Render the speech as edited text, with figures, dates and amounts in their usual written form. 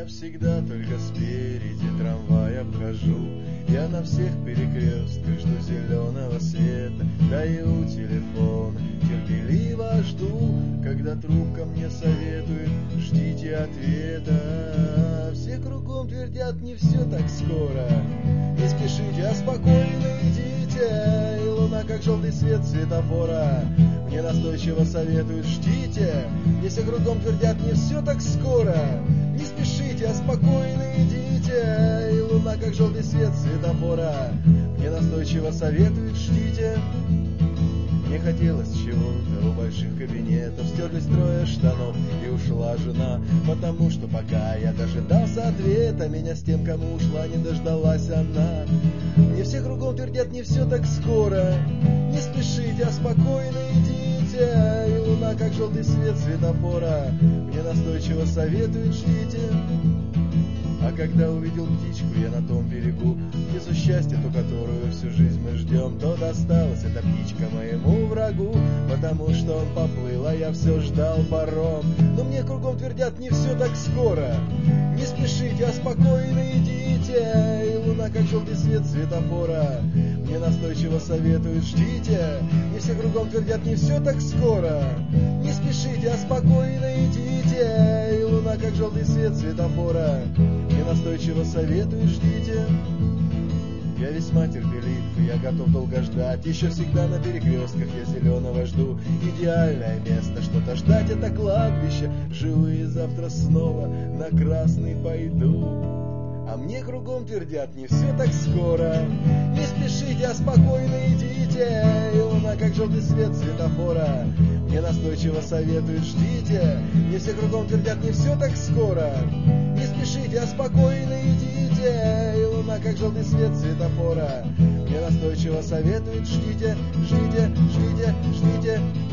всегда только спереди трамвай обхожу. Я на всех перекрестках жду зеленого света, даю телефон, терпеливо жду, когда трубка мне советует: ждите ответа. Все кругом твердят: не все так скоро, не спешите, а спокойно идите. И луна, как желтый свет светофора, мне настойчиво советует: ждите. И все кругом твердят: не все так скоро, не спешите, а спокойно идите. И луна, как желтый свет светофора, мне настойчиво советует: ждите. Мне хотелось чего-то у больших кабинетов, стерлись трое штанов и ушла жена, потому что пока я дожидался ответа, меня с тем, кому ушла, не дождалась она. Мне все кругом твердят: не все так скоро, не спешите, а спокойно идите. И луна, как желтый свет светофора, мне настойчиво советует: ждите. А когда увидел птичку я на том берегу, птицу счастья, ту, которую всю жизнь мы ждем, то досталась эта птичка моему врагу, потому что он поплыл, а я все ждал паром. Но мне кругом твердят: не все так скоро, не спешите, а спокойно идите. И луна, как желтый свет светофора, мне настойчиво советует: ждите. И все кругом твердят: не все так скоро, не спешите, а спокойно идите. И луна, как желтый свет светофора, мне настойчиво советует: ждите. Я весьма терпелив, и я готов долго ждать. Еще всегда на перекрестках я зеленого жду. Идеальное место, что-то ждать — это кладбище. Живые завтра снова на красный пойду. А мне кругом твердят: не все так скоро, не спешите, а спокойно идите. И луна, как желтый свет светофора, мне настойчиво советует: ждите. Мне все кругом твердят: не все так скоро, не спешите, а спокойно идите. И луна, как желтый свет светофора, мне настойчиво советует: ждите, ждите, ждите, ждите.